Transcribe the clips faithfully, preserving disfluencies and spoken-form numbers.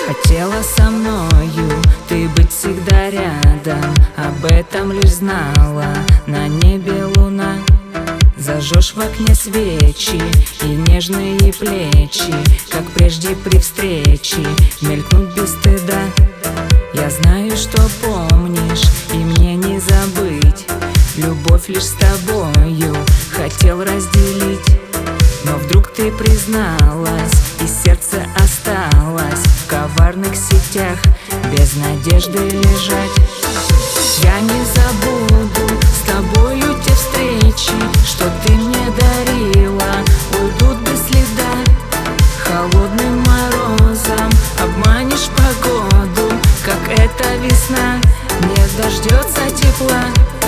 Хотела со мною ты быть всегда рядом, об этом лишь знала на небе луна. Зажжешь в окне свечи, и нежные плечи, как прежде при встрече, мелькнут без стыда. Я знаю, что помнишь, и мне не забыть. Любовь лишь с тобою хотел разделить. Но вдруг ты призналась, и сердце осталось в коварных сетях, без надежды лежать. Я не забуду с тобою те встречи, что ты мне дарила, уйдут без следа. Холодным морозом обманешь погоду, как эта весна не дождется тепла.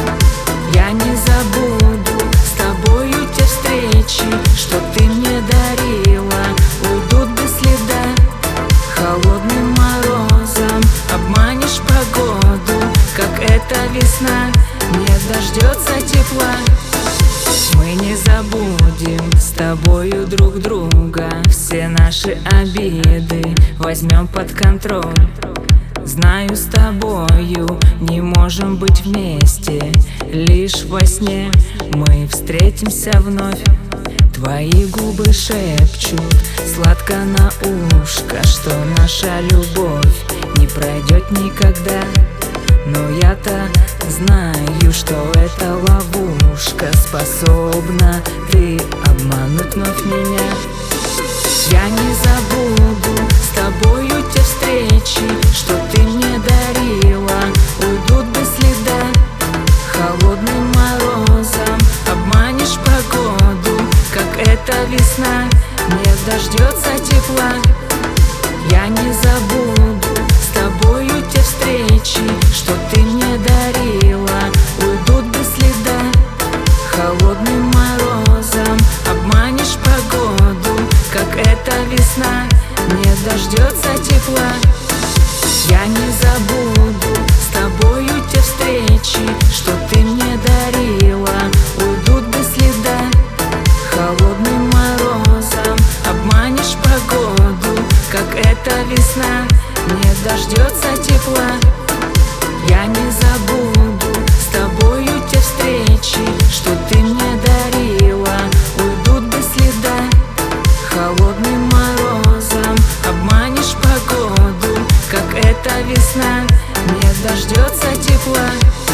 Я не забуду с тобою те встречи, что ты мне дарила, уйдут без следа. Холодным морозом обманешь погоду, как эта весна не дождется тепла. Мы не забудем с тобою друг друга, все наши обиды возьмем под контроль. Знаю, с тобою не можем быть вместе, лишь во сне мы встретимся вновь. Твои губы шепчут сладко на ушко, что наша любовь не пройдет никогда. Но я-то знаю, что эта ловушка, способна ты обмануть вновь меня. Я не забуду с тобою те встречи, что ты мне дарила, уйдут без следа. Холодным морозом обманешь погоду, как эта весна не дождется тепла. Я не забуду с тобою те встречи, что ты мне дарила, уйдут без следа. Холодным морозом обманешь погоду, как эта весна не дождется тепла. Я не забуду с тобою те встречи, что ты мне дарила, уйдут без следа. Холодным морозом обманешь погоду, как эта весна не дождется тепла. Я не забуду с тобою те встречи, что ты мне дарила, уйдут без следа. Холодным морозом обманешь погоду, как эта весна не дождется тепла.